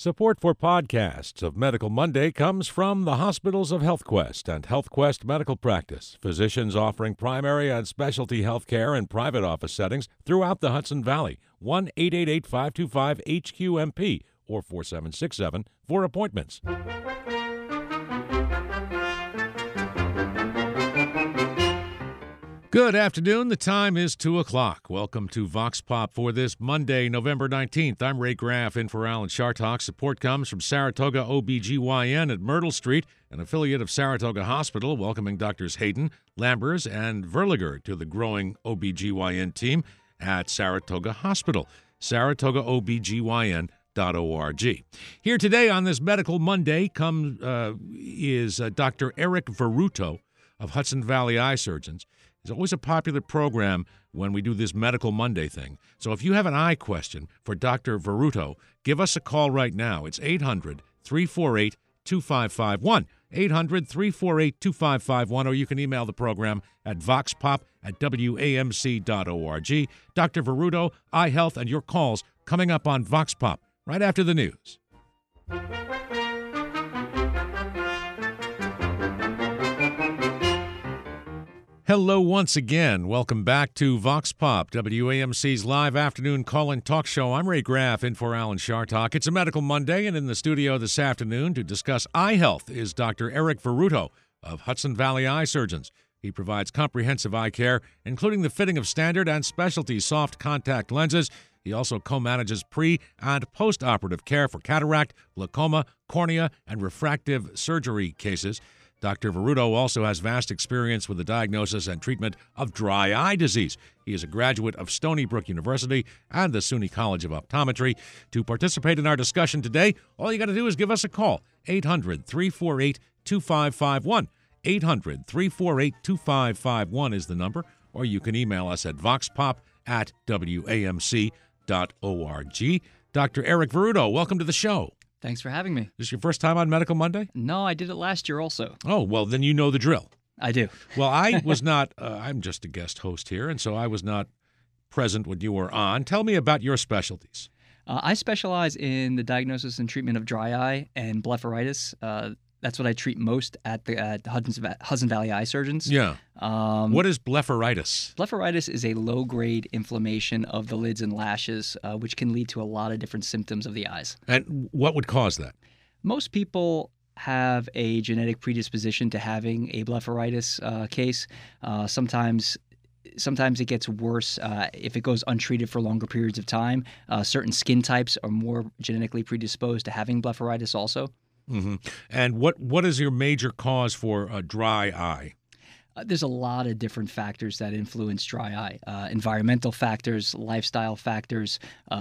Support for podcasts of Medical Monday comes from the hospitals of HealthQuest and HealthQuest Medical Practice, physicians offering primary and specialty health care in private office settings throughout the Hudson Valley. 1-888-525-HQMP or 4767 for appointments. Good afternoon. The time is 2 o'clock. Welcome to Vox Pop for this Monday, November 19th. I'm Ray Graff in for Alan Chartock. Support comes from Saratoga OBGYN at Myrtle Street, an affiliate of Saratoga Hospital, welcoming Drs. Hayden, Lambers, and Verliger to the growing OBGYN team at Saratoga Hospital. SaratogaOBGYN.org. Here today on this Medical Monday is Dr. Eric Verruto of Hudson Valley Eye Surgeons. It's always a popular program when we do this Medical Monday thing. So if you have an eye question for Dr. Verruto, give us a call right now. It's 800-348-2551. 800-348-2551, or you can email the program at voxpop@wamc.org. Dr. Verruto, eye health, and your calls coming up on Vox Pop right after the news. Hello once again. Welcome back to Vox Pop, WAMC's live afternoon call-in talk show. I'm Ray Graff in for Alan Chartock. It's a Medical Monday, and in the studio this afternoon to discuss eye health is Dr. Eric Verruto of Hudson Valley Eye Surgeons. He provides comprehensive eye care, including the fitting of standard and specialty soft contact lenses. He also co-manages pre- and post-operative care for cataract, glaucoma, cornea, and refractive surgery cases. Dr. Verruto also has vast experience with the diagnosis and treatment of dry eye disease. He is a graduate of Stony Brook University and the SUNY College of Optometry. To participate in our discussion today, all you got to do is give us a call. 800-348-2551. 800-348-2551 is the number, or you can email us at voxpop@wamc.org. Dr. Eric Verruto, welcome to the show. Thanks for having me. Is this your first time on Medical Monday? No, I did it last year also. Oh, well, then you know the drill. I do. Well, I was not, I'm just a guest host here, and so I was not present when you were on. Tell me about your specialties. I specialize in the diagnosis and treatment of dry eye and blepharitis. That's what I treat most at the Hudson Valley Eye Surgeons. Yeah. What is blepharitis? Blepharitis is a low-grade inflammation of the lids and lashes, which can lead to a lot of different symptoms of the eyes. And what would cause that? Most people have a genetic predisposition to having a blepharitis case. Sometimes it gets worse if it goes untreated for longer periods of time. Certain skin types are more genetically predisposed to having blepharitis also. Mm-hmm. And what is your major cause for a dry eye? There's a lot of different factors that influence dry eye. Environmental factors, lifestyle factors,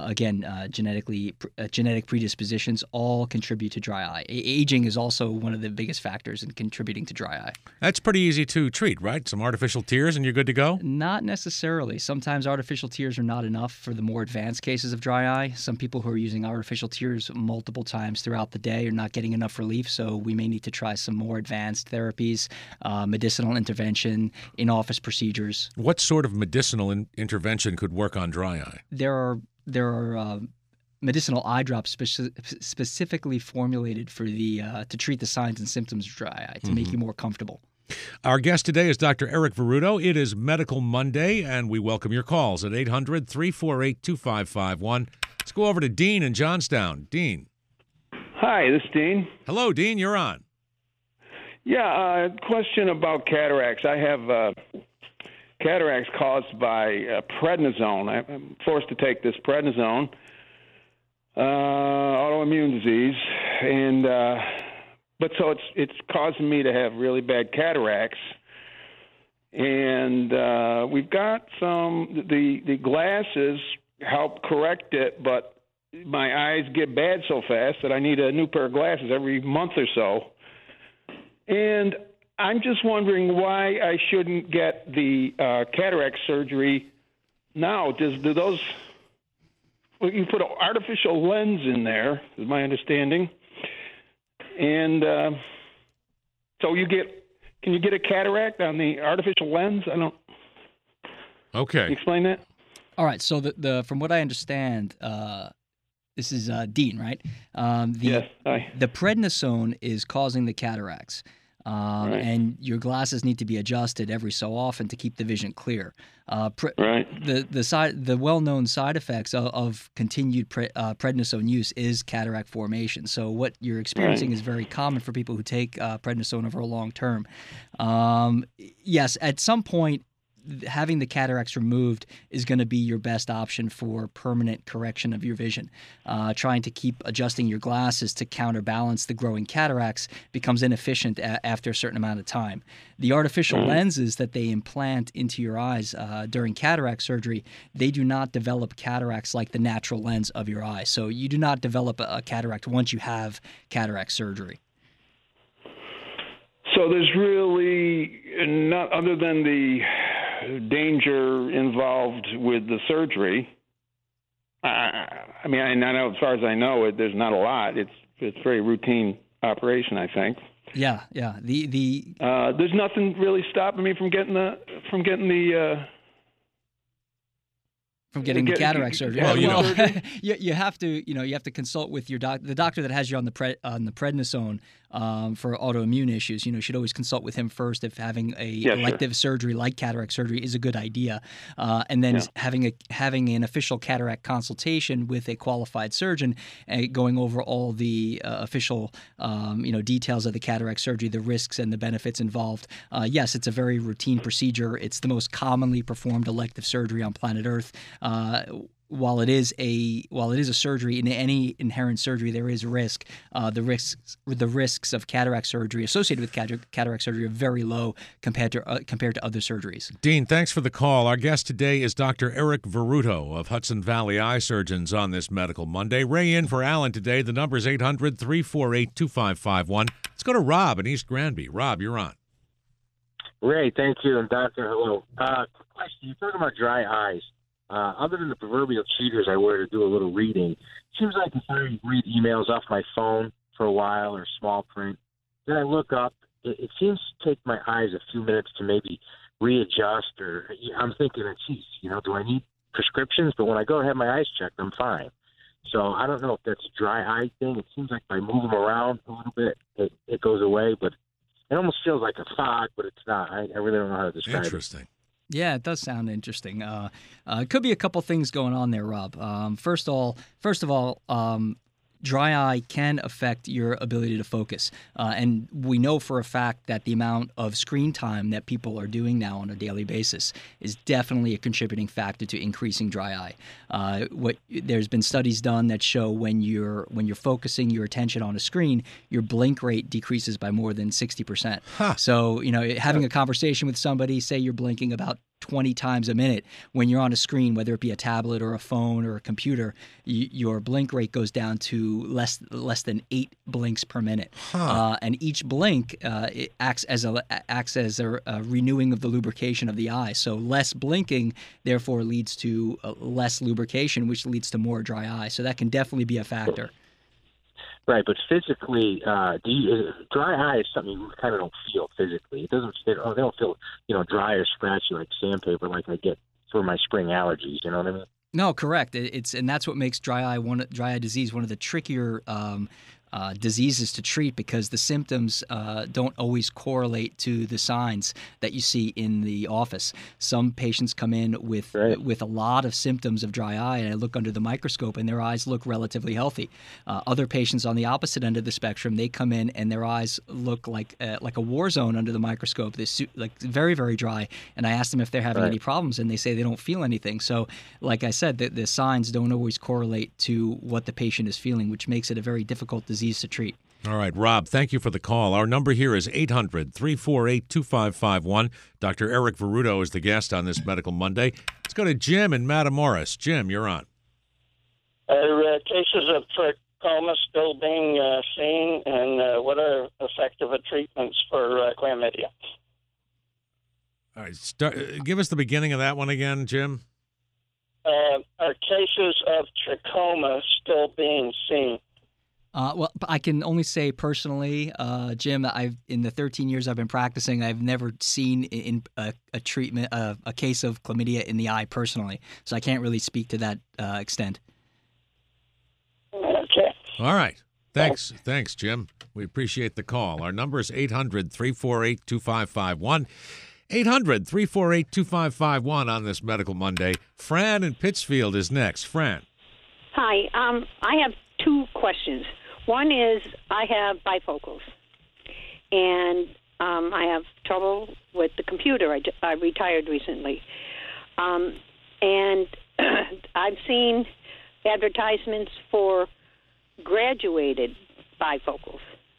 genetic predispositions all contribute to dry eye. Aging is also one of the biggest factors in contributing to dry eye. That's pretty easy to treat, right? Some artificial tears and you're good to go? Not necessarily. Sometimes artificial tears are not enough for the more advanced cases of dry eye. Some people who are using artificial tears multiple times throughout the day are not getting enough relief, so we may need to try some more advanced therapies, medicinal intervention, in-office procedures. What sort of medicinal intervention could work on dry eye? There are medicinal eye drops specifically formulated for to treat the signs and symptoms of dry eye, to make you more comfortable. Our guest today is Dr. Eric Verruto. It is Medical Monday, and we welcome your calls at 800-348-2551. Let's go over to Dean in Johnstown. Dean. Hi, this is Dean. Hello, Dean. You're on. Yeah, question about cataracts. I have cataracts caused by prednisone. I'm forced to take this prednisone, autoimmune disease, and but so it's causing me to have really bad cataracts. And we've got the glasses help correct it, but my eyes get bad so fast that I need a new pair of glasses every month or so. And I'm just wondering why I shouldn't get the cataract surgery now. Do those? Well, you put an artificial lens in there, is my understanding, and so can you get a cataract on the artificial lens? I don't. Okay. Can you explain that? All right. So from what I understand, This is Dean, right? Yes. Hi. The prednisone is causing the cataracts. Right. And your glasses need to be adjusted every so often to keep the vision clear. Right. The well-known side effects of continued prednisone use is cataract formation. So what you're experiencing is very common for people who take prednisone over a long term. Yes, at some point, having the cataracts removed is going to be your best option for permanent correction of your vision. Trying to keep adjusting your glasses to counterbalance the growing cataracts becomes inefficient after a certain amount of time. The artificial lenses that they implant into your eyes during cataract surgery, they do not develop cataracts like the natural lens of your eye. So you do not develop a cataract once you have cataract surgery. So there's really not, other than the danger involved with the surgery. I mean, I know, as far as I know, there's not a lot. It's a very routine operation, I think. Yeah. There's nothing really stopping me from getting the cataract surgery. Well, you have to consult with your the doctor that has you on the prednisone for autoimmune issues. You should always consult with him first if having a elective surgery like cataract surgery is a good idea, and then having an official cataract consultation with a qualified surgeon, going over all the official details of the cataract surgery, the risks and the benefits involved. Yes, it's a very routine procedure. It's the most commonly performed elective surgery on planet Earth. While it is a surgery, in any inherent surgery there is risk. The risks of cataract surgery associated with cataract surgery are very low compared to other surgeries. Dean, thanks for the call. Our guest today is Dr. Eric Verruto of Hudson Valley Eye Surgeons on this Medical Monday. Ray in for Alan today. The number is 800-348-2551. Let's go to Rob in East Granby. Rob, you're on. Ray, thank you, and Doctor, hello. Question: you're talking about dry eyes. Other than the proverbial cheaters I wear to do a little reading, it seems like if I read emails off my phone for a while or small print, then I look up, it seems to take my eyes a few minutes to maybe readjust, or I'm thinking, geez, do I need prescriptions? But when I go and have my eyes checked, I'm fine. So I don't know if that's a dry eye thing. It seems like if I move them around a little bit, it goes away, but it almost feels like a fog, but it's not. I really don't know how to describe it. Interesting. Yeah, it does sound interesting. It could be a couple things going on there, Rob. First of all, dry eye can affect your ability to focus. And we know for a fact that the amount of screen time that people are doing now on a daily basis is definitely a contributing factor to increasing dry eye. There's been studies done that show when you're focusing your attention on a screen, your blink rate decreases by more than 60%. Huh. So, having a conversation with somebody, say you're blinking about 20 times a minute, when you're on a screen, whether it be a tablet or a phone or a computer, your blink rate goes down to less than 8 blinks per minute. Huh. And each blink it acts as a renewing of the lubrication of the eye. So less blinking, therefore, leads to less lubrication, which leads to more dry eye. So that can definitely be a factor. Right, but physically, dry eye is something you kind of don't feel physically. They don't feel, dry or scratchy like sandpaper, like I get for my spring allergies. You know what I mean? No, correct. And that's what makes dry eye disease one of the trickier diseases to treat, because the symptoms don't always correlate to the signs that you see in the office. Some patients come in with a lot of symptoms of dry eye, and I look under the microscope and their eyes look relatively healthy. Other patients on the opposite end of the spectrum, they come in and their eyes look like a war zone under the microscope. They're like very, very dry. And I ask them if they're having any problems, and they say they don't feel anything. So, like I said, the signs don't always correlate to what the patient is feeling, which makes it a very difficult disease to treat. All right, Rob, thank you for the call. Our number here is 800-348-2551. Dr. Eric Verruto is the guest on this Medical Monday. Let's go to Jim in Matamoros. Jim, you're on. Are cases of trachoma still being seen, and what are effective treatments for chlamydia? All right, give us the beginning of that one again, Jim. Are cases of trachoma still being seen? Well, I can only say personally, Jim, in the 13 years I've been practicing, I've never seen in a treatment a case of chlamydia in the eye personally, so I can't really speak to that extent. All right. Thanks, Jim. We appreciate the call. Our number is 800-348-2551. 800-348-2551 on this Medical Monday. Fran in Pittsfield is next. Fran. Hi. I have two questions. One is I have bifocals, and I have trouble with the computer. I retired recently. And I've seen advertisements for graduated bifocals.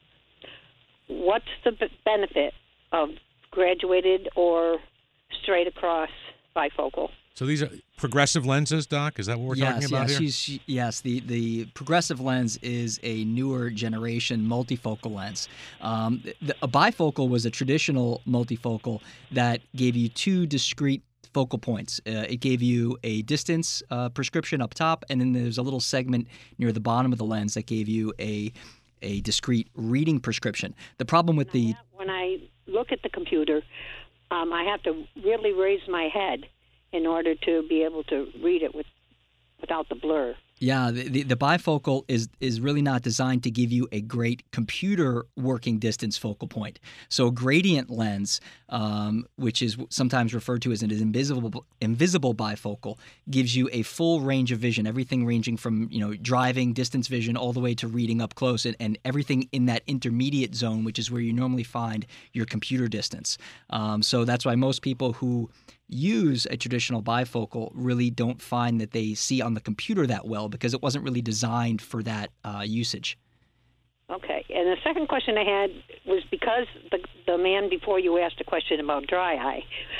What's the benefit of graduated or straight across bifocal? So these are progressive lenses, Doc? Is that what we're talking about here? Yes, the progressive lens is a newer generation multifocal lens. A bifocal was a traditional multifocal that gave you two discrete focal points. It gave you a distance prescription up top, and then there's a little segment near the bottom of the lens that gave you a discrete reading prescription. The problem with when I look at the computer, I have to really raise my head in order to be able to read it without the blur. Yeah, the bifocal is really not designed to give you a great computer working distance focal point. So a gradient lens, which is sometimes referred to as an invisible bifocal, gives you a full range of vision, everything ranging from driving, distance vision, all the way to reading up close, and everything in that intermediate zone, which is where you normally find your computer distance. So that's why most people who use a traditional bifocal really don't find that they see on the computer that well, because it wasn't really designed for that usage. Okay. And the second question I had was because the man before you asked a question about dry eye.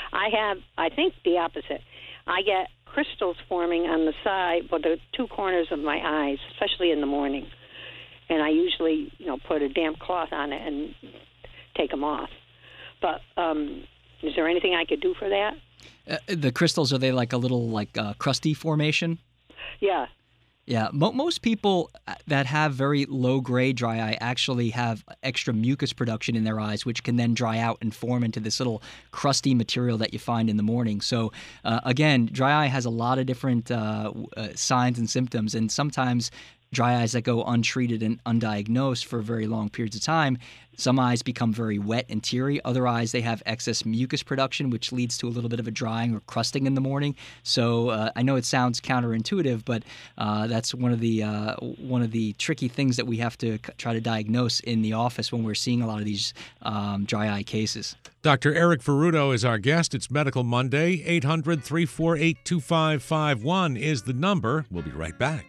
I think the opposite. I get crystals forming on the side, the two corners of my eyes, especially in the morning. And I usually, put a damp cloth on it and take them off. But is there anything I could do for that? The crystals, are they like a little crusty formation? Yeah. Yeah, most people that have very low-grade dry eye actually have extra mucus production in their eyes, which can then dry out and form into this little crusty material that you find in the morning. So, again, dry eye has a lot of different signs and symptoms, and sometimes dry eyes that go untreated and undiagnosed for very long periods of time, some eyes become very wet and teary. Other eyes, they have excess mucus production, which leads to a little bit of a drying or crusting in the morning. So I know it sounds counterintuitive, but that's one of the tricky things that we have to try to diagnose in the office when we're seeing a lot of these dry eye cases. Dr. Eric Ferruto is our guest. It's Medical Monday. 800-348-2551 is the number. We'll be right back.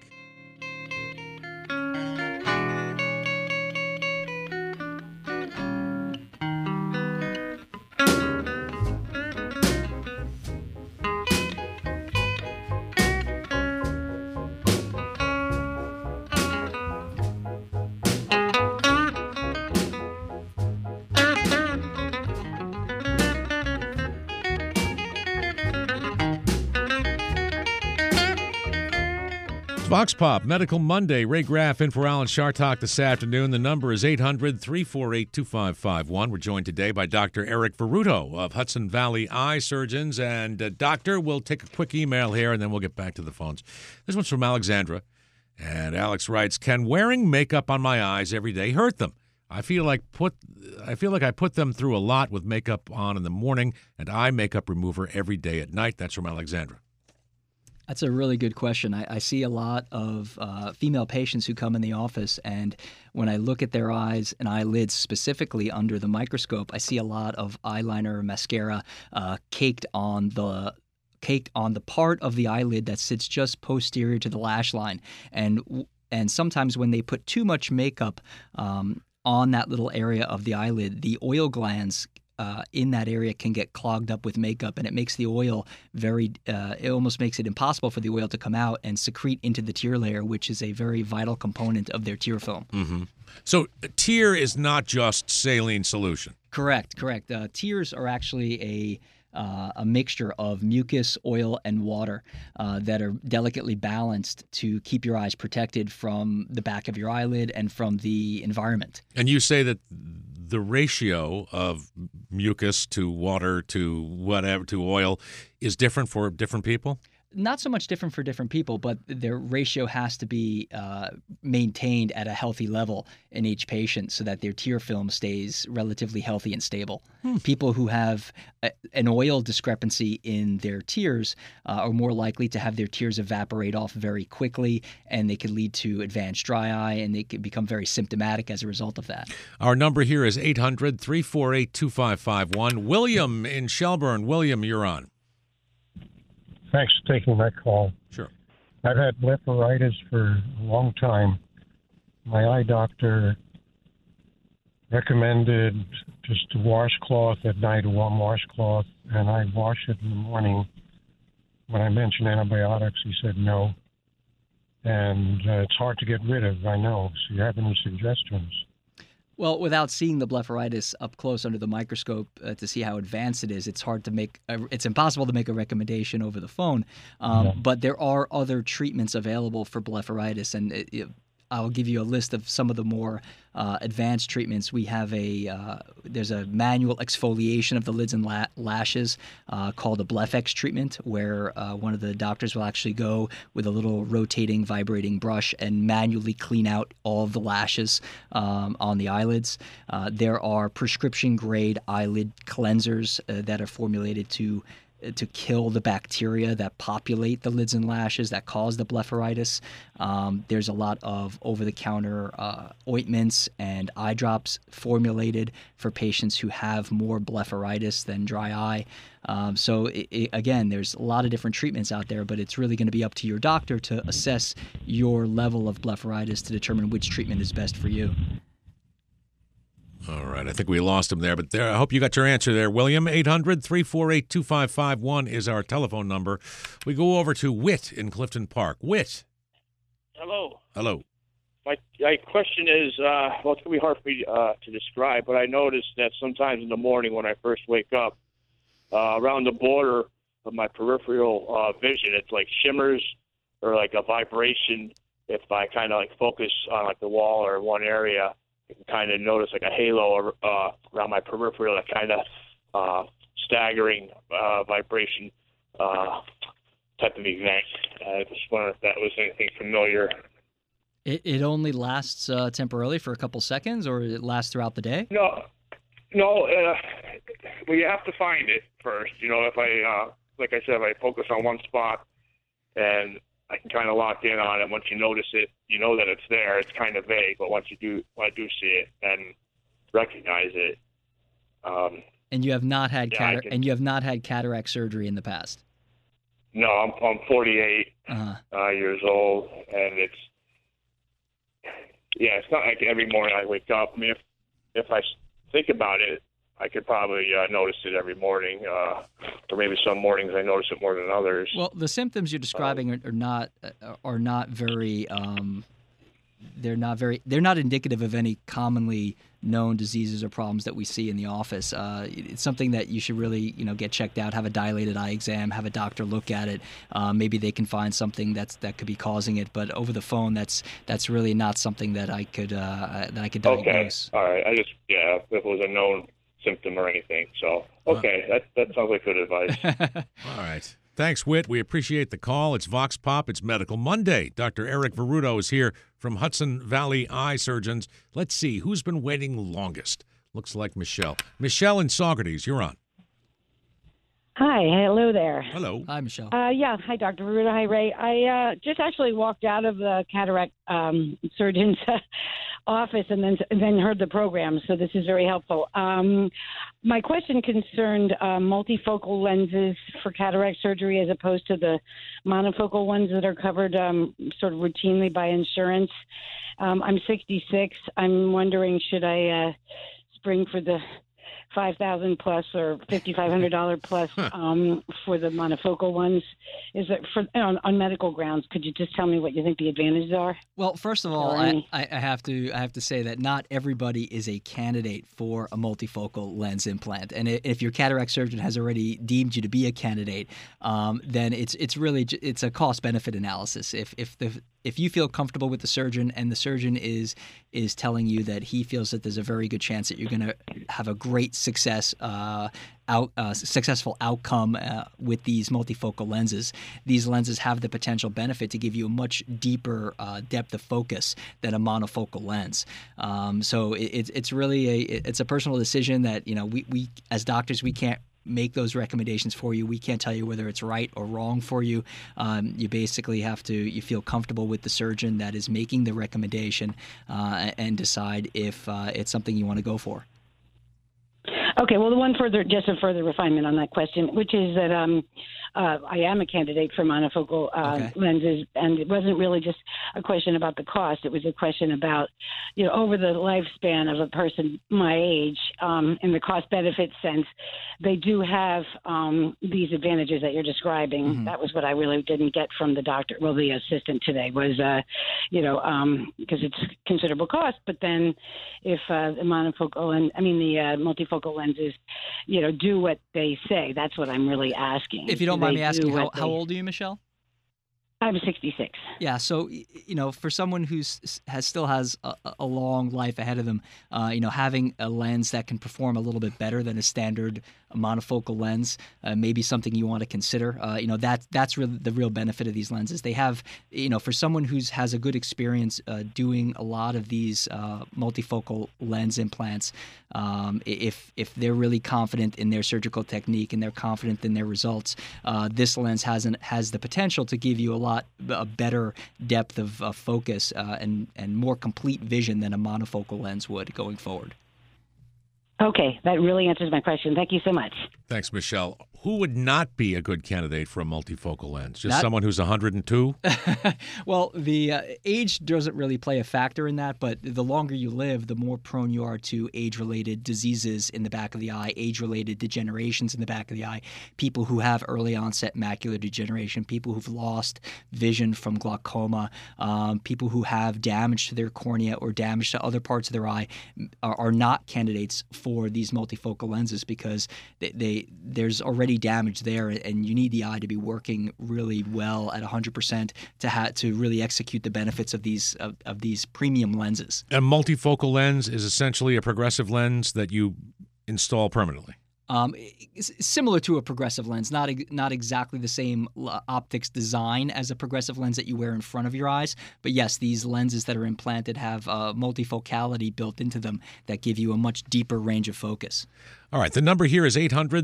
Vox Pop, Medical Monday. Ray Graff in for Alan Chartock this afternoon. The number is 800-348-2551. We're joined today by Dr. Eric Ferruto of Hudson Valley Eye Surgeons. And, Doctor, we'll take a quick email here, and then we'll get back to the phones. This one's from Alexandra. And Alex writes, can wearing makeup on my eyes every day hurt them? I feel like I put them through a lot with makeup on in the morning and eye makeup remover every day at night. That's from Alexandra. That's a really good question. I see a lot of female patients who come in the office, and when I look at their eyes and eyelids specifically under the microscope, I see a lot of eyeliner or mascara caked on the part of the eyelid that sits just posterior to the lash line. And sometimes when they put too much makeup on that little area of the eyelid, the oil glands in that area can get clogged up with makeup, and it makes the oil it almost makes it impossible for the oil to come out and secrete into the tear layer, which is a very vital component of their tear film. Mm-hmm. So tear is not just saline solution. Correct. Tears are actually a mixture of mucus, oil, and water that are delicately balanced to keep your eyes protected from the back of your eyelid and from the environment. And you say that the ratio of mucus to water to whatever to oil is different for different people? Not so much different for different people, but their ratio has to be maintained at a healthy level in each patient so that their tear film stays relatively healthy and stable. People who have an oil discrepancy in their tears are more likely to have their tears evaporate off very quickly, and they could lead to advanced dry eye, and they could become very symptomatic as a result of that. Our number here is 800-348-2551. William in Shelburne. William, you're on. Thanks for taking my call. Sure. I've had blepharitis for a long time. My eye doctor recommended just a washcloth at night, a warm washcloth, and I wash it in the morning. When I mentioned antibiotics, he said no. And it's hard to get rid of, I know. So you have any suggestions? Well, without seeing the blepharitis up close under the microscope to see how advanced it is, it's hard to make. It's impossible to make a recommendation over the phone. But there are other treatments available for blepharitis, and I'll give you a list of some of the more advanced treatments. We have there's a manual exfoliation of the lids and lashes called a BlephX treatment, where one of the doctors will actually go with a little rotating, vibrating brush and manually clean out all of the lashes on the eyelids. There are prescription-grade eyelid cleansers that are formulated to kill the bacteria that populate the lids and lashes that cause the blepharitis. There's a lot of over-the-counter ointments and eye drops formulated for patients who have more blepharitis than dry eye. So again, there's a lot of different treatments out there, but it's really going to be up to your doctor to assess your level of blepharitis to determine which treatment is best for you. All right, I think we lost him there, but I hope you got your answer there, William. 800-348-2551 is our telephone number. We go over to Whit in Clifton Park. Whit. Hello. Hello. My question is, well, it's going to be hard for me to describe, but I noticed that sometimes in the morning when I first wake up, around the border of my peripheral vision, it's like shimmers or like a vibration. If I kind of like focus on like the wall or one area, I can kind of notice like a halo around my peripheral, that kind of staggering vibration type of event. I just wondered if that was anything familiar. It only lasts temporarily for a couple seconds, or it lasts throughout the day? No. Well, you have to find it first. You know, if I, like I said, if I focus on one spot and I can kind of lock in on it. Once you notice it, you know that it's there. It's kind of vague, but once I do see it and recognize it. And you have not had cataract surgery in the past. No, I'm 48 years old, and it's not like every morning I wake up. I mean, if I think about it, I could probably notice it every morning, or maybe some mornings I notice it more than others. Well, the symptoms you're describing are not very. They're not indicative of any commonly known diseases or problems that we see in the office. It's something that you should really, get checked out, have a dilated eye exam, have a doctor look at it. Maybe they can find something that could be causing it. But over the phone, that's really not something that I could diagnose. Okay, all right. If it was a known symptom or anything. So, okay, that sounds like good advice. All right. Thanks, Whit. We appreciate the call. It's Vox Pop. It's Medical Monday. Dr. Eric Verruto is here from Hudson Valley Eye Surgeons. Let's see, who's been waiting longest? Looks like Michelle. Michelle in Saugerties, you're on. Hi, hello there. Hello. Hi, Michelle. Hi, Dr. Verruto. Hi, Ray. I just actually walked out of the cataract surgeon's office and then heard the program, so this is very helpful. My question concerned multifocal lenses for cataract surgery as opposed to the monofocal ones that are covered sort of routinely by insurance. I'm 66. I'm wondering, should I spring for the $5,000 plus or $5,500 plus for the monofocal ones? Is it on medical grounds? Could you just tell me what you think the advantages are? Well, first of all, I have to say that not everybody is a candidate for a multifocal lens implant, and if your cataract surgeon has already deemed you to be a candidate, then it's a cost benefit analysis. If you feel comfortable with the surgeon and the surgeon is telling you that he feels that there's a very good chance that you're going to have a great successful outcome with these multifocal lenses. These lenses have the potential benefit to give you a much deeper depth of focus than a monofocal lens. So it's really it's a personal decision that we as doctors we can't make those recommendations for you. We can't tell you whether it's right or wrong for you. You basically have to you feel comfortable with the surgeon that is making the recommendation and decide if it's something you want to go for. Okay, well, just a further refinement on that question, which is that I am a candidate for monofocal lenses, and it wasn't really just a question about the cost. It was a question about, over the lifespan of a person my age, in the cost-benefit sense, they do have these advantages that you're describing. Mm-hmm. That was what I really didn't get from the doctor, the assistant today, was, because it's considerable cost, but then if the multifocal lenses, do what they say. That's what I'm really asking. If you don't mind me asking, how old are you, Michelle? I'm 66. Yeah, so for someone who still has a long life ahead of them, having a lens that can perform a little bit better than a standard monofocal lens may be something you want to consider. That's really the real benefit of these lenses. They have, for someone who has a good experience doing a lot of these multifocal lens implants, if they're really confident in their surgical technique and they're confident in their results, this lens has the potential to give you a better depth of focus and more complete vision than a monofocal lens would going forward. Okay, that really answers my question. Thank you so much. Thanks, Michelle. Who would not be a good candidate for a multifocal lens? Just someone who's 102? Well, the age doesn't really play a factor in that, but the longer you live, the more prone you are to age-related diseases in the back of the eye, age-related degenerations in the back of the eye, people who have early-onset macular degeneration, people who've lost vision from glaucoma, people who have damage to their cornea or damage to other parts of their eye are not candidates for these multifocal lenses because there's already damage there, and you need the eye to be working really well at 100% to really execute the benefits of these premium lenses. A multifocal lens is essentially a progressive lens that you install permanently. Similar to a progressive lens, not exactly the same optics design as a progressive lens that you wear in front of your eyes, but yes, these lenses that are implanted have multifocality built into them that give you a much deeper range of focus. All right, the number here is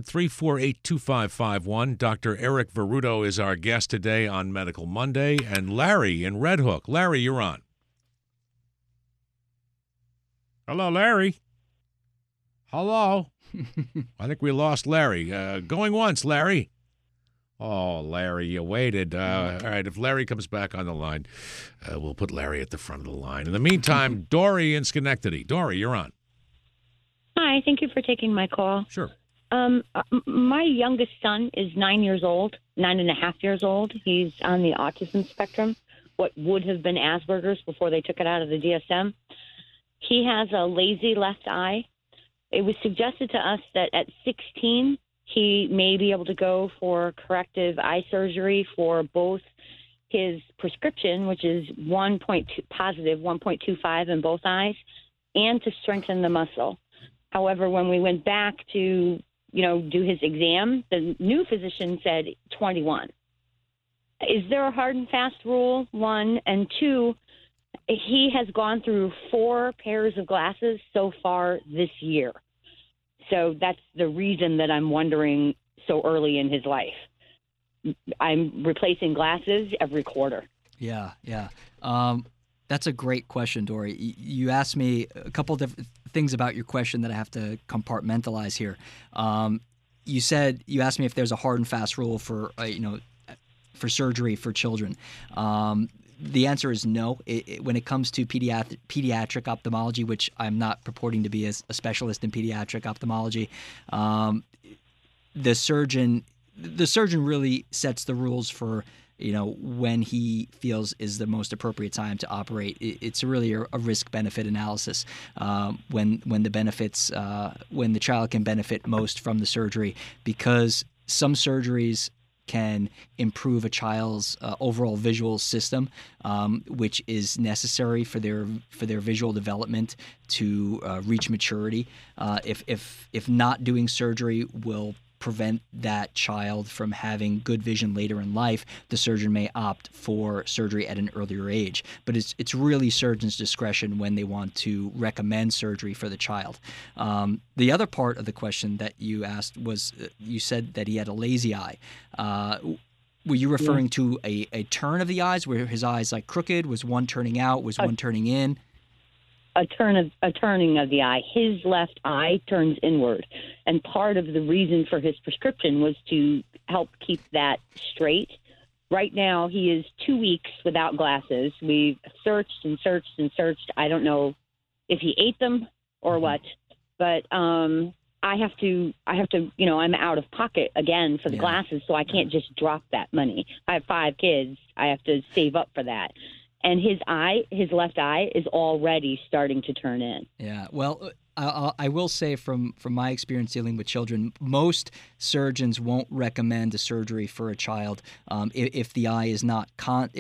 800-348-2551. Dr. Eric Verruto is our guest today on Medical Monday, and Larry in Red Hook. Larry, you're on. Hello, Larry. Hello. I think we lost Larry. Going once, Larry. Oh, Larry, you waited. All right, if Larry comes back on the line, we'll put Larry at the front of the line. In the meantime, Dory in Schenectady. Dory, you're on. Hi, thank you for taking my call. Sure. My youngest son is 9 years old, 9.5 years old. He's on the autism spectrum, what would have been Asperger's before they took it out of the DSM. He has a lazy left eye. It was suggested to us that at 16, he may be able to go for corrective eye surgery for both his prescription, which is positive 1.25 in both eyes, and to strengthen the muscle. However, when we went back to, do his exam, the new physician said 21. Is there a hard and fast rule, one? And two, he has gone through 4 pairs of glasses so far this year. So that's the reason that I'm wondering so early in his life. I'm replacing glasses every quarter. Yeah. That's a great question, Dory. You asked me a couple different things about your question that I have to compartmentalize here. You asked me if there's a hard and fast rule for surgery for children. The answer is no. When it comes to pediatric ophthalmology, which I'm not purporting to be a specialist in pediatric ophthalmology, the surgeon really sets the rules for when he feels is the most appropriate time to operate. It's really a risk-benefit analysis when the child can benefit most from the surgery, because some surgeries can improve a child's overall visual system, which is necessary for their visual development to reach maturity. If not doing surgery will prevent that child from having good vision later in life, the surgeon may opt for surgery at an earlier age. But it's really surgeon's discretion when they want to recommend surgery for the child. The other part of the question that you asked was, you said that he had a lazy eye. Were you referring to a turn of the eyes, where his eyes like crooked? Was one turning out? Was one turning in? A turning of the eye. His left eye turns inward, and part of the reason for his prescription was to help keep that straight. Right now, he is 2 weeks without glasses. We've searched and searched and searched. I don't know if he ate them or what, but I have to, I'm out of pocket again for the glasses, so I can't just drop that money. I have 5 kids. I have to save up for that. And his left eye is already starting to turn in. Yeah, well, I will say from my experience dealing with children, most surgeons won't recommend a surgery for a child if the eye is not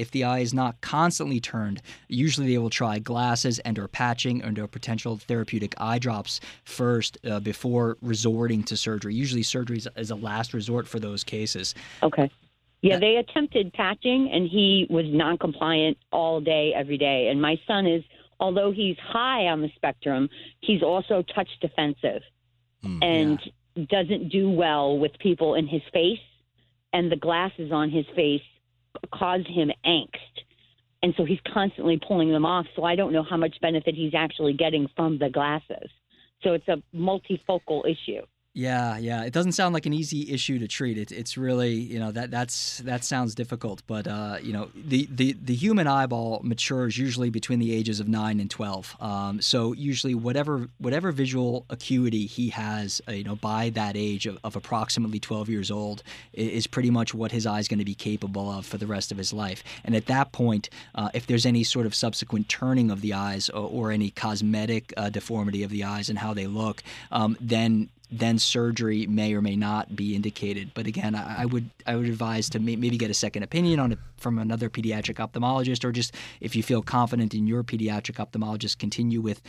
constantly turned. Usually, they will try glasses and/or patching and/or potential therapeutic eye drops first before resorting to surgery. Usually, surgery is a last resort for those cases. Okay. Yeah, they attempted patching, and he was non-compliant all day, every day. And my son is, although he's high on the spectrum, he's also touch defensive and doesn't do well with people in his face. And the glasses on his face cause him angst. And so he's constantly pulling them off. So I don't know how much benefit he's actually getting from the glasses. So it's a multifocal issue. Yeah. It doesn't sound like an easy issue to treat. It's really, that sounds difficult. But the human eyeball matures usually between the ages of 9 and 12. So usually whatever visual acuity he has, by that age of approximately 12 years old, is pretty much what his eye is going to be capable of for the rest of his life. And at that point, if there's any sort of subsequent turning of the eyes or any cosmetic deformity of the eyes and how they look, then surgery may or may not be indicated. But again, I would advise to maybe get a second opinion on it from another pediatric ophthalmologist, or just if you feel confident in your pediatric ophthalmologist, continue with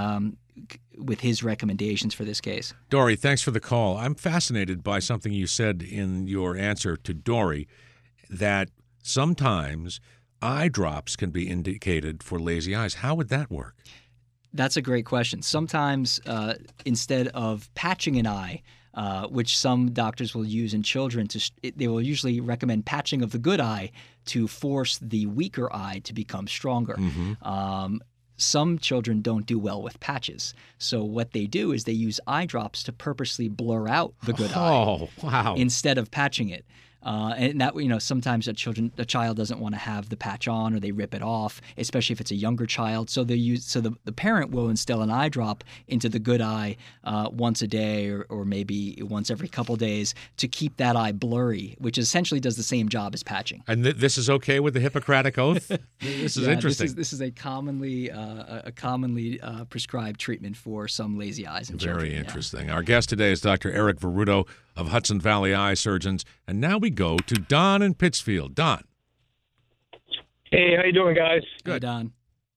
his recommendations for this case. Dory, thanks for the call. I'm fascinated by something you said in your answer to Dory, that sometimes eye drops can be indicated for lazy eyes. How would that work? That's a great question. Sometimes instead of patching an eye, which some doctors will use in children, they will usually recommend patching of the good eye to force the weaker eye to become stronger. Mm-hmm. Some children don't do well with patches. So what they do is they use eye drops to purposely blur out the good eye instead of patching it. And that, sometimes a child doesn't want to have the patch on, or they rip it off, especially if it's a younger child. So the parent will instill an eye drop into the good eye once a day, or maybe once every couple days, to keep that eye blurry, which essentially does the same job as patching. And this is okay with the Hippocratic Oath? This is interesting. This is a commonly prescribed treatment for some lazy eyes in children. Very interesting. Our guest today is Dr. Eric Verruto of Hudson Valley Eye Surgeons. And now we go to Don in Pittsfield. Don. Hey, how you doing, guys? Good. Hey, Don.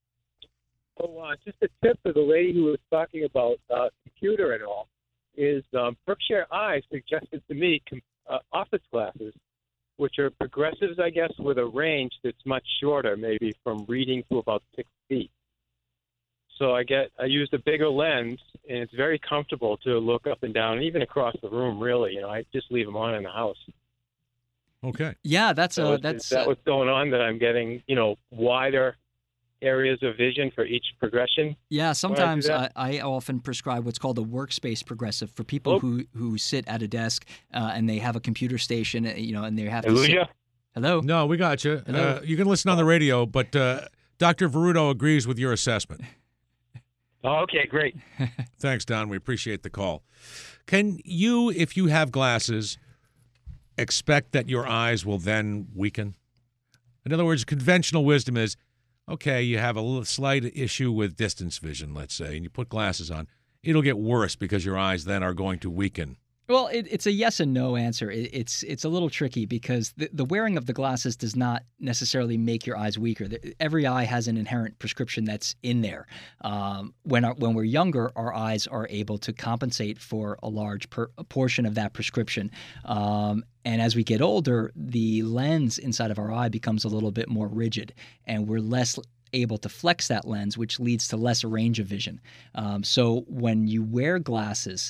So just a tip for the lady who was talking about computer and all is Berkshire Eye suggested to me office glasses, which are progressives, I guess, with a range that's much shorter, maybe from reading to about 6 feet. So I used a bigger lens, and it's very comfortable to look up and down, and even across the room, really. I just leave them on in the house. Okay. Yeah, Is that what's going on, that I'm getting, wider areas of vision for each progression? Yeah, sometimes I often prescribe what's called a workspace progressive for people who sit at a desk and they have a computer station, and they have to sit. Hello? No, we got you. You can listen on the radio, but Dr. Verruto agrees with your assessment. Oh, okay, great. Thanks, Don. We appreciate the call. Can you, if you have glasses, expect that your eyes will then weaken? In other words, conventional wisdom is, okay, you have a slight issue with distance vision, let's say, and you put glasses on. It'll get worse because your eyes then are going to weaken. Well, it's a yes and no answer. It's a little tricky because the wearing of the glasses does not necessarily make your eyes weaker. Every eye has an inherent prescription that's in there. When we're younger, our eyes are able to compensate for a large portion of that prescription. And as we get older, the lens inside of our eye becomes a little bit more rigid, and we're less able to flex that lens, which leads to less range of vision. So when you wear glasses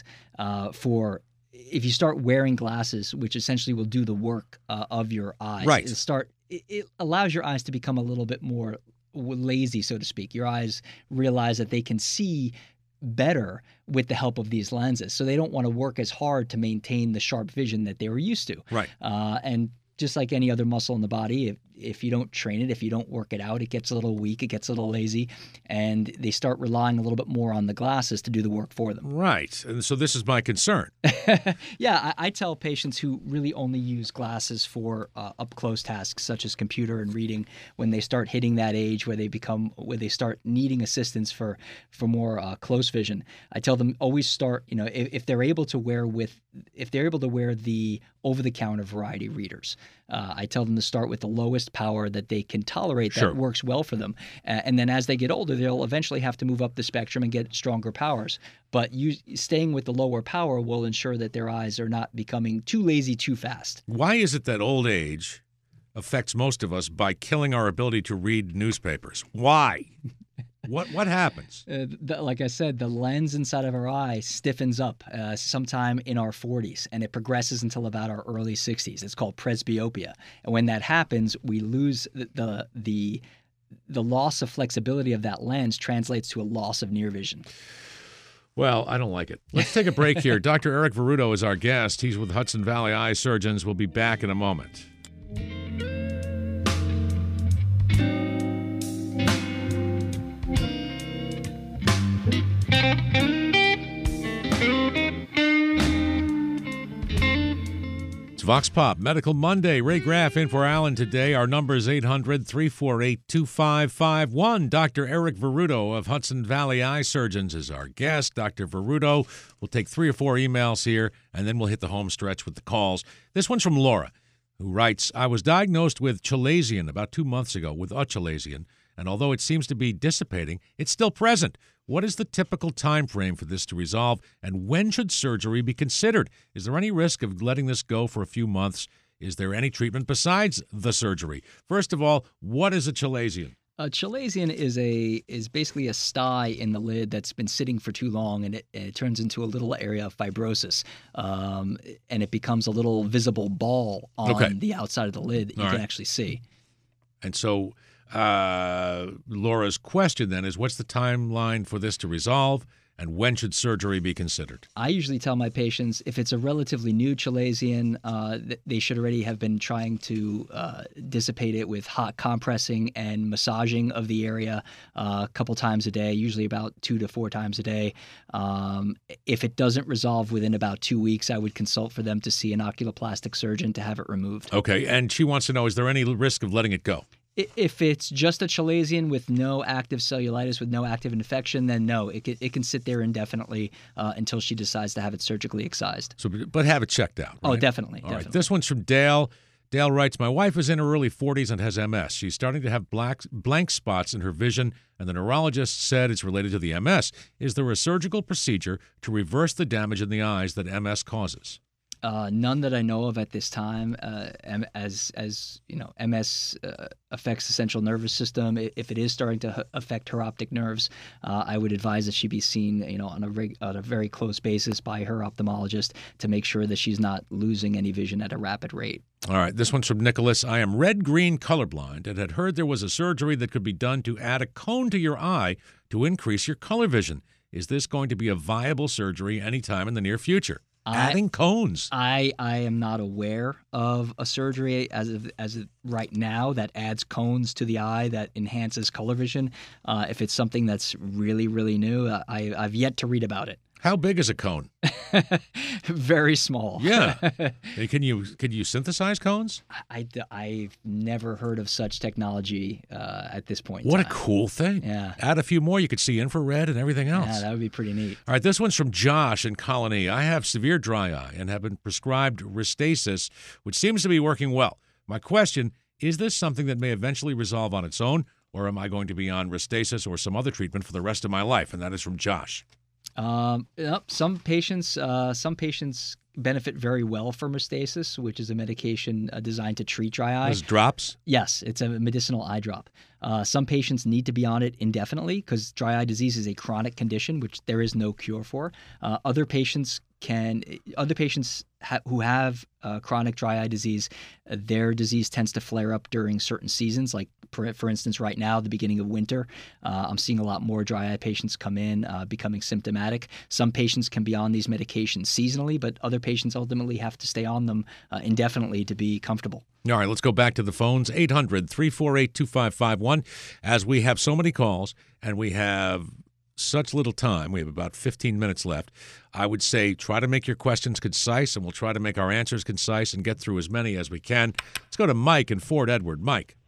if you start wearing glasses, which essentially will do the work of your eyes, right. It allows your eyes to become a little bit more lazy, so to speak. Your eyes realize that they can see better with the help of these lenses, so they don't want to work as hard to maintain the sharp vision that they were used to. Right. And just like any other muscle in the body, if you don't train it, if you don't work it out, it gets a little weak, it gets a little lazy, and they start relying a little bit more on the glasses to do the work for them. Right. And so this is my concern. Yeah, I tell patients who really only use glasses for up-close tasks such as computer and reading, when they start hitting that age where they start needing assistance for more close vision, I tell them always start, if they're able to wear the over-the-counter variety readers, I tell them to start with the lowest power that they can tolerate that works well for them. And then as they get older, they'll eventually have to move up the spectrum and get stronger powers. But staying with the lower power will ensure that their eyes are not becoming too lazy too fast. Why is it that old age affects most of us by killing our ability to read newspapers? Why? What happens? Like I said, the lens inside of our eye stiffens up sometime in our 40s, and it progresses until about our early 60s. It's called presbyopia. And when that happens, we lose the loss of flexibility of that lens translates to a loss of near vision. Well, I don't like it. Let's take a break here. Dr. Eric Verruto is our guest. He's with Hudson Valley Eye Surgeons. We'll be back in a moment. Vox Pop, Medical Monday. Ray Graff in for Alan today. Our number is 800-348-2551. Dr. Eric Verruto of Hudson Valley Eye Surgeons is our guest. Dr. Verruto, we'll take 3 or 4 emails here, and then we'll hit the home stretch with the calls. This one's from Laura, who writes, I was diagnosed with chalazion about 2 months ago, with achalazion, and although it seems to be dissipating, it's still present. What is the typical time frame for this to resolve, and when should surgery be considered? Is there any risk of letting this go for a few months? Is there any treatment besides the surgery? First of all, what is a chalazion? A chalazion is basically a sty in the lid that's been sitting for too long, and it turns into a little area of fibrosis, and it becomes a little visible ball on the outside of the lid that you can actually see. And so Laura's question then is, what's the timeline for this to resolve, and when should surgery be considered? I usually tell my patients if it's a relatively new chalazion, they should already have been trying to dissipate it with hot compressing and massaging of the area a couple times a day, usually about 2 to 4 times a day. If it doesn't resolve within about 2 weeks, I would consult for them to see an oculoplastic surgeon to have it removed. Okay, and she wants to know, is there any risk of letting it go? If it's just a chalazion with no active cellulitis, with no active infection, then no, it can sit there indefinitely until she decides to have it surgically excised. So, but have it checked out, right? Oh, definitely. All right. This one's from Dale. Dale writes, my wife is in her early 40s and has MS. She's starting to have blank spots in her vision, and the neurologist said it's related to the MS. Is there a surgical procedure to reverse the damage in the eyes that MS causes? None that I know of at this time. As you know, MS affects the central nervous system. If it is starting to affect her optic nerves, I would advise that she be seen, on a very close basis by her ophthalmologist to make sure that she's not losing any vision at a rapid rate. All right, this one's from Nicholas. I am red-green colorblind and had heard there was a surgery that could be done to add a cone to your eye to increase your color vision. Is this going to be a viable surgery anytime in the near future? Adding cones. I am not aware of a surgery as of right now that adds cones to the eye that enhances color vision. If it's something that's really, really new, I've yet to read about it. How big is a cone? Very small. Yeah. Hey, can you synthesize cones? I've never heard of such technology at this point. What a cool thing. Yeah. Add a few more, you could see infrared and everything else. Yeah, that would be pretty neat. All right, this one's from Josh in Colony. I have severe dry eye and have been prescribed Restasis, which seems to be working well. My question, is this something that may eventually resolve on its own, or am I going to be on Restasis or some other treatment for the rest of my life? And that is from Josh. Some patients benefit very well from Restasis, which is a medication designed to treat dry eye. Those drops? Yes, it's a medicinal eye drop. Some patients need to be on it indefinitely because dry eye disease is a chronic condition, which there is no cure for. Other patients who have chronic dry eye disease, their disease tends to flare up during certain seasons, like for instance, right now, the beginning of winter, I'm seeing a lot more dry eye patients come in, becoming symptomatic. Some patients can be on these medications seasonally, but other patients ultimately have to stay on them indefinitely to be comfortable. All right, let's go back to the phones, 800-348-2551. As we have so many calls and we have such little time, we have about 15 minutes left, I would say try to make your questions concise, and we'll try to make our answers concise and get through as many as we can. Let's go to Mike in Fort Edward. Mike.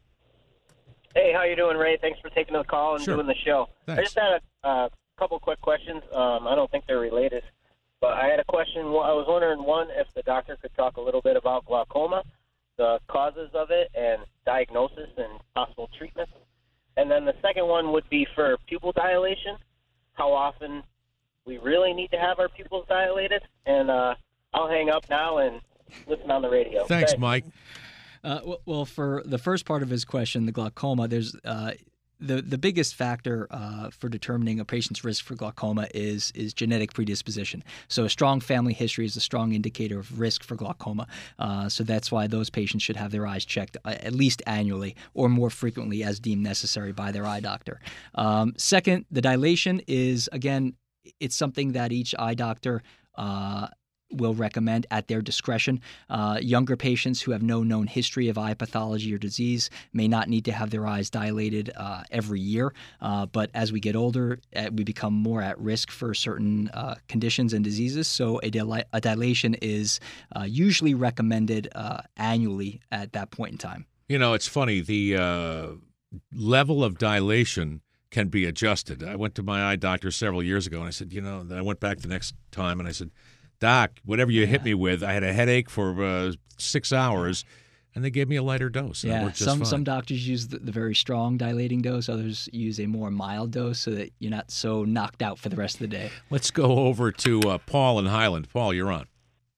Hey, how you doing, Ray? Thanks for taking the call and doing the show. Thanks. I just had a couple quick questions. I don't think they're related, but I had a question. I was wondering, one, if the doctor could talk a little bit about glaucoma, the causes of it, and diagnosis and possible treatments. And then the second one would be for pupil dilation, how often we really need to have our pupils dilated. And I'll hang up now and listen on the radio. Thanks. Mike. Well, for the first part of his question, the glaucoma, there's the biggest factor for determining a patient's risk for glaucoma is genetic predisposition. So a strong family history is a strong indicator of risk for glaucoma. So that's why those patients should have their eyes checked at least annually or more frequently as deemed necessary by their eye doctor. Second, the dilation is, again, it's something that each eye doctor will recommend at their discretion. Younger patients who have no known history of eye pathology or disease may not need to have their eyes dilated every year. But as we get older, we become more at risk for certain conditions and diseases. So a dilation is usually recommended annually at that point in time. You know, it's funny. The level of dilation can be adjusted. I went to my eye doctor several years ago, and I said, then I went back the next time, and I said, Doc, whatever you hit me with, I had a headache for 6 hours, and they gave me a lighter dose. And it worked just fine. Some doctors use the very strong dilating dose. Others use a more mild dose so that you're not so knocked out for the rest of the day. Let's go over to Paul in Highland. Paul, you're on.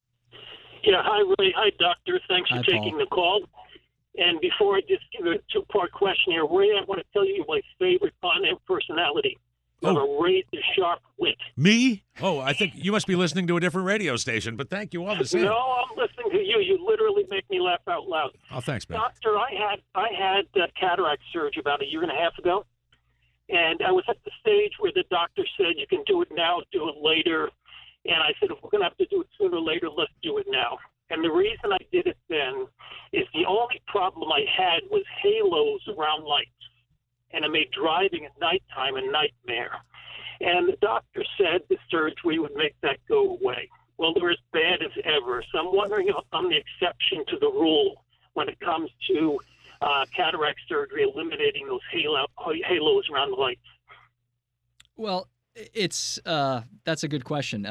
Yeah, hi, Ray. Hi, Doctor. Thanks for taking the call. And before I just give a two-part question here, Ray, I want to tell you my favorite on-air personality. A razor-sharp wit. Me? Oh, I think you must be listening to a different radio station, but thank you all the same. No, I'm listening to you. You literally make me laugh out loud. Oh, thanks, man. Doctor, I had cataract surgery about 1.5 years ago, and I was at the stage where the doctor said, you can do it now, do it later. And I said, if we're going to have to do it sooner or later, let's do it now. And the reason I did it then is the only problem I had was halos around lights. And it made driving at nighttime a nightmare. And the doctor said the surgery would make that go away. Well, they're as bad as ever. So I'm wondering if I'm the exception to the rule when it comes to cataract surgery, eliminating those halos around the lights. Well, it's that's a good question.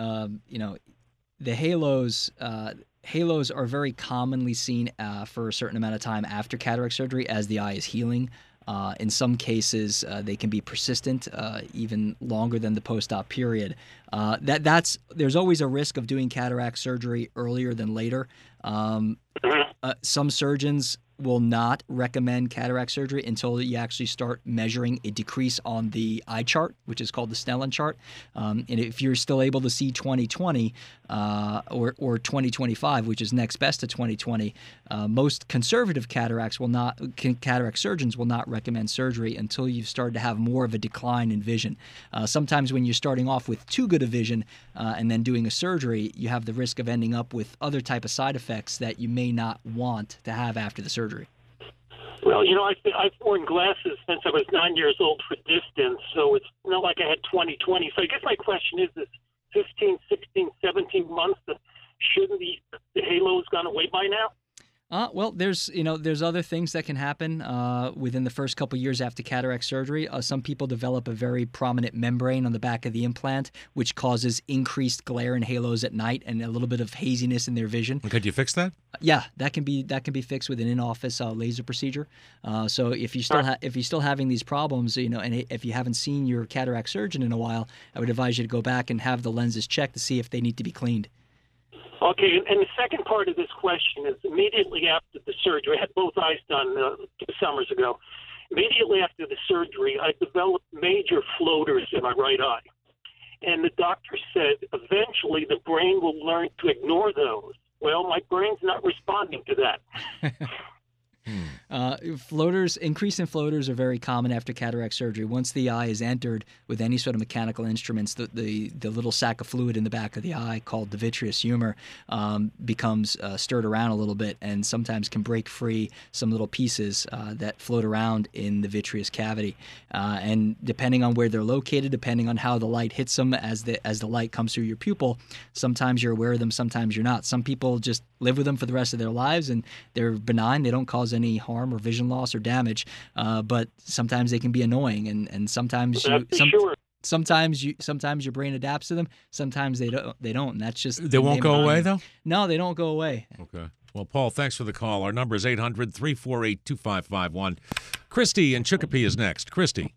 The halos are very commonly seen for a certain amount of time after cataract surgery as the eye is healing. In some cases, they can be persistent, even longer than the post-op period. There's always a risk of doing cataract surgery earlier than later. Some surgeons will not recommend cataract surgery until you actually start measuring a decrease on the eye chart, which is called the Snellen chart. And if you're still able to see 20/20 or 20/25, which is next best to 20/20, most conservative cataract surgeons will not recommend surgery until you've started to have more of a decline in vision. Sometimes when you're starting off with too good a vision and then doing a surgery, you have the risk of ending up with other type of side effects that you may not want to have after the surgery. Well, I've worn glasses since I was 9 years old for distance, so it's not like I had 20/20. So I guess my question is this: 15, 16, 17 months, shouldn't the halo's gone away by now? Well, there's other things that can happen within the first couple years after cataract surgery. Some people develop a very prominent membrane on the back of the implant, which causes increased glare and halos at night and a little bit of haziness in their vision. Could you fix that? Yeah, that can be fixed with an in-office laser procedure. So if you still having these problems, and if you haven't seen your cataract surgeon in a while, I would advise you to go back and have the lenses checked to see if they need to be cleaned. Okay, and the second part of this question is immediately after the surgery, I had both eyes done 2 summers ago. Immediately after the surgery, I developed major floaters in my right eye. And the doctor said eventually the brain will learn to ignore those. Well, my brain's not responding to that. Increase in floaters are very common after cataract surgery. Once the eye is entered with any sort of mechanical instruments, the little sac of fluid in the back of the eye called the vitreous humor becomes stirred around a little bit and sometimes can break free some little pieces that float around in the vitreous cavity. And depending on where they're located, depending on how the light hits them as the light comes through your pupil, sometimes you're aware of them, sometimes you're not. Some people just live with them for the rest of their lives and they're benign. They don't cause any harm or vision loss or damage, but sometimes they can be annoying, and sometimes sometimes your brain adapts to them. Sometimes they don't, and that's just they won't go away though. No, they don't go away. Okay. Well, Paul, thanks for the call. Our number is 800-348-2551. Christy in Chicopee is next. Christy.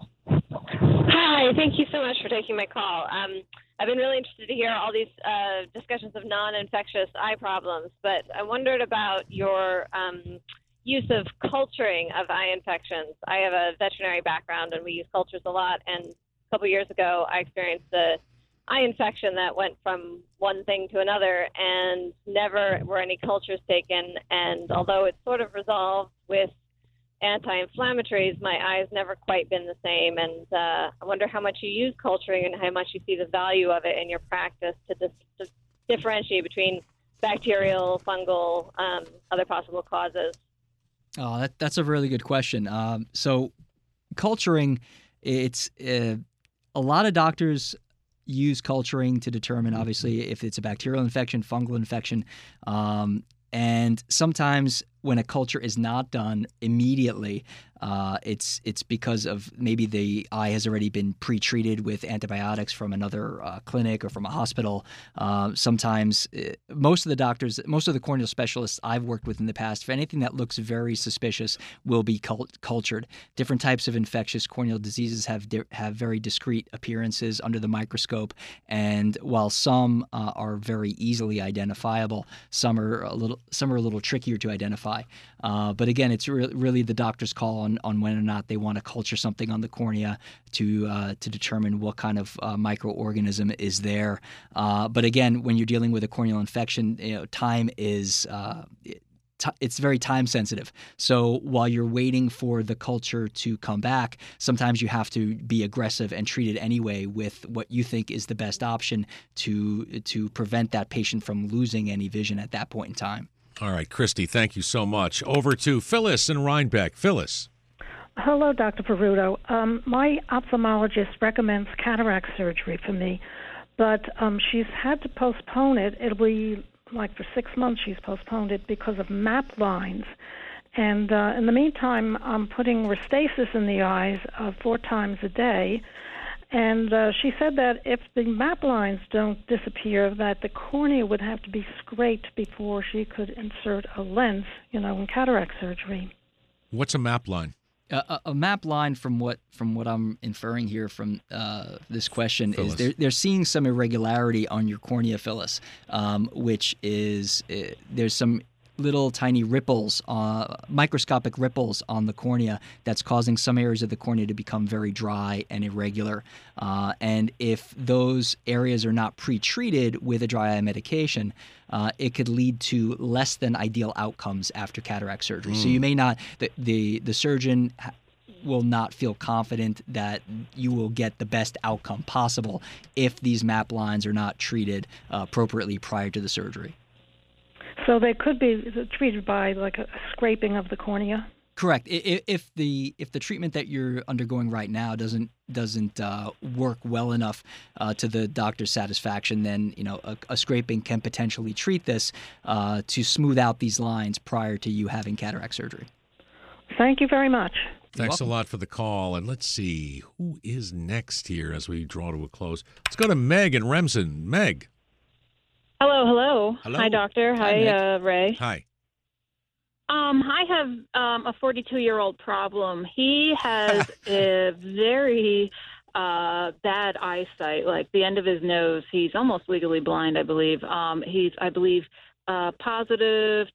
Hi, thank you so much for taking my call. I've been really interested to hear all these discussions of non-infectious eye problems, but I wondered about your use of culturing of eye infections. I have a veterinary background, and we use cultures a lot, and a couple years ago I experienced an eye infection that went from one thing to another, and never were any cultures taken, and although it's sort of resolved with anti-inflammatories, my eye's never quite been the same, and I wonder how much you use culturing and how much you see the value of it in your practice to differentiate between bacterial, fungal, other possible causes. Oh, that's a really good question. So culturing, it's a lot of doctors use culturing to determine, obviously, if it's a bacterial infection, fungal infection, and sometimes when a culture is not done immediately, it's because of maybe the eye has already been pre-treated with antibiotics from another clinic or from a hospital. Sometimes most of the corneal specialists I've worked with in the past, for anything that looks very suspicious, will be cultured. Different types of infectious corneal diseases have very discrete appearances under the microscope, and while some are very easily identifiable, some are a little trickier to identify. But again, it's really the doctor's call on when or not they want to culture something on the cornea to determine what kind of microorganism is there. But again, when you're dealing with a corneal infection, time is it's very time sensitive. So while you're waiting for the culture to come back, sometimes you have to be aggressive and treat it anyway with what you think is the best option to prevent that patient from losing any vision at that point in time. All right, Christy, thank you so much. Over to Phyllis in Rhinebeck. Phyllis. Hello, Dr. Peruto. My ophthalmologist recommends cataract surgery for me, but she's had to postpone it. It'll be like for 6 months she's postponed it because of MAP lines. And in the meantime, I'm putting Restasis in the eyes 4 times a day. And she said that if the MAP lines don't disappear, that the cornea would have to be scraped before she could insert a lens, in cataract surgery. What's a MAP line? A MAP line, from what I'm inferring here from this question, Phyllis, is they're seeing some irregularity on your cornea, Phyllis, which is there's some little tiny ripples, microscopic ripples on the cornea that's causing some areas of the cornea to become very dry and irregular. And if those areas are not pre-treated with a dry eye medication, it could lead to less than ideal outcomes after cataract surgery. So you may not, the surgeon will not feel confident that you will get the best outcome possible if these MAP lines are not treated appropriately prior to the surgery. So they could be treated by like a scraping of the cornea? Correct. If the treatment that you're undergoing right now doesn't work well enough to the doctor's satisfaction, then a scraping can potentially treat this to smooth out these lines prior to you having cataract surgery. Thank you very much. Thanks a lot for the call. And let's see who is next here as we draw to a close. Let's go to Meg in Remsen. Meg. Hello. Hello. Hi, doctor. Hi, Ray. Hi. I have a 42-year-old problem. He has a very bad eyesight, like the end of his nose. He's almost legally blind, I believe. He's, I believe, positive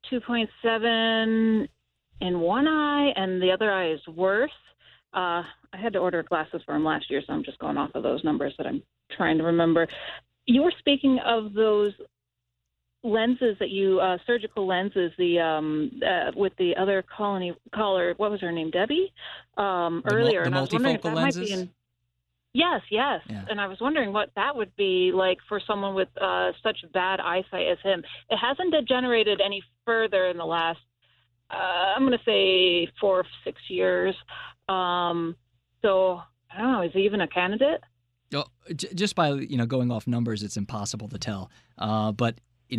2.7 in one eye, and the other eye is worse. I had to order glasses for him last year, so I'm just going off of those numbers that I'm trying to remember. You were speaking of those lenses that you surgical lenses, the with the other caller, what was her name, Debbie, earlier, and I was wondering if that might be in. Yes. Yeah. And I was wondering what that would be like for someone with such bad eyesight as him. It hasn't degenerated any further in the last, I'm going to say 4 or 6 years. So I don't know. Is he even a candidate? Just by going off numbers, it's impossible to tell. But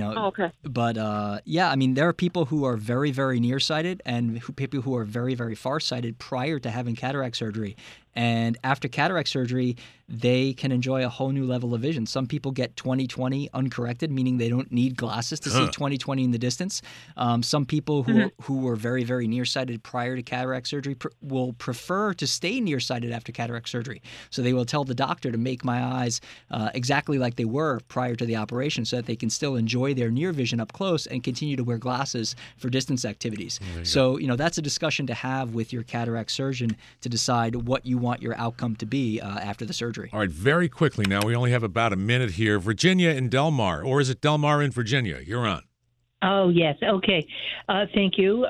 yeah, I mean, there are people who are very, very nearsighted and people who are very, very farsighted prior to having cataract surgery. And after cataract surgery, they can enjoy a whole new level of vision. Some people get 20/20 uncorrected, meaning they don't need glasses to see 20/20 in the distance. Some people who were very, very nearsighted prior to cataract surgery will prefer to stay nearsighted after cataract surgery. So they will tell the doctor to make my eyes exactly like they were prior to the operation so that they can still enjoy their near vision up close and continue to wear glasses for distance activities. So, that's a discussion to have with your cataract surgeon to decide what you want your outcome to be after the surgery. All right, very quickly now. We only have about a minute here. Virginia in Delmar, or is it Delmar in Virginia? You're on. Oh, yes. Okay. Thank you.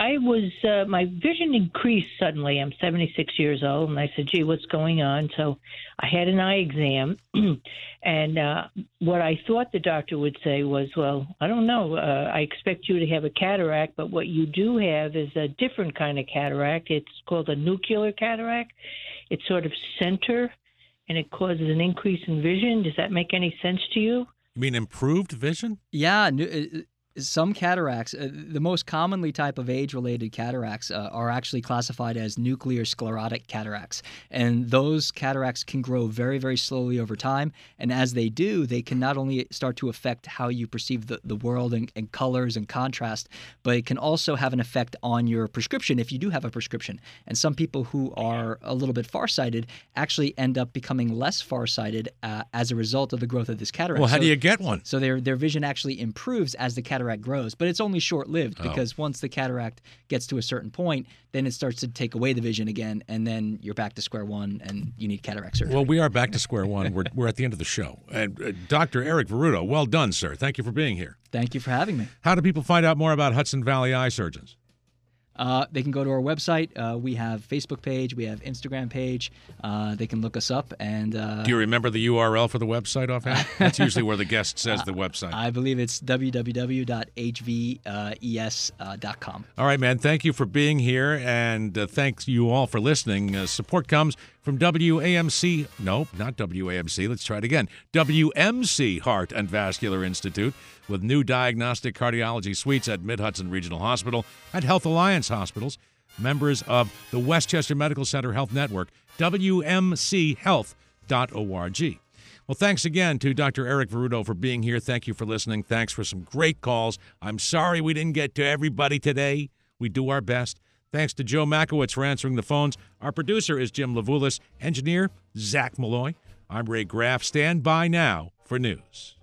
My vision increased suddenly. I'm 76 years old, and I said, gee, what's going on? So I had an eye exam, and what I thought the doctor would say was, well, I don't know. I expect you to have a cataract, but what you do have is a different kind of cataract. It's called a nuclear cataract. It's sort of center, and it causes an increase in vision. Does that make any sense to you? You mean improved vision? Yeah. Some cataracts, the most commonly type of age-related cataracts are actually classified as nuclear sclerotic cataracts. And those cataracts can grow very, very slowly over time. And as they do, they can not only start to affect how you perceive the world and colors and contrast, but it can also have an effect on your prescription if you do have a prescription. And some people who are a little bit farsighted actually end up becoming less farsighted as a result of the growth of this cataract. Well, how do you get one? So their vision actually improves as the cataract grows, but it's only short-lived because once the cataract gets to a certain point, then it starts to take away the vision again, and then you're back to square one, and you need cataract surgery. Well, we are back to square one. We're at the end of the show. And Dr. Eric Verruto, well done, sir. Thank you for being here. Thank you for having me. How do people find out more about Hudson Valley Eye Surgeons? They can go to our website. We have Facebook page. We have Instagram page. They can look us up. And do you remember the URL for the website offhand? That's usually where the guest says the website. I believe it's www.hves.com. All right, man. Thank you for being here, and thanks you all for listening. Support comes from WAMC. No, not WAMC. Let's try it again. WMC Heart and Vascular Institute, with new diagnostic cardiology suites at Mid-Hudson Regional Hospital and Health Alliance Hospitals, members of the Westchester Medical Center Health Network, WMCHealth.org. Well, thanks again to Dr. Eric Verruto for being here. Thank you for listening. Thanks for some great calls. I'm sorry we didn't get to everybody today. We do our best. Thanks to Joe Makowitz for answering the phones. Our producer is Jim Levulis. Engineer, Zach Malloy. I'm Ray Graff. Stand by now for news.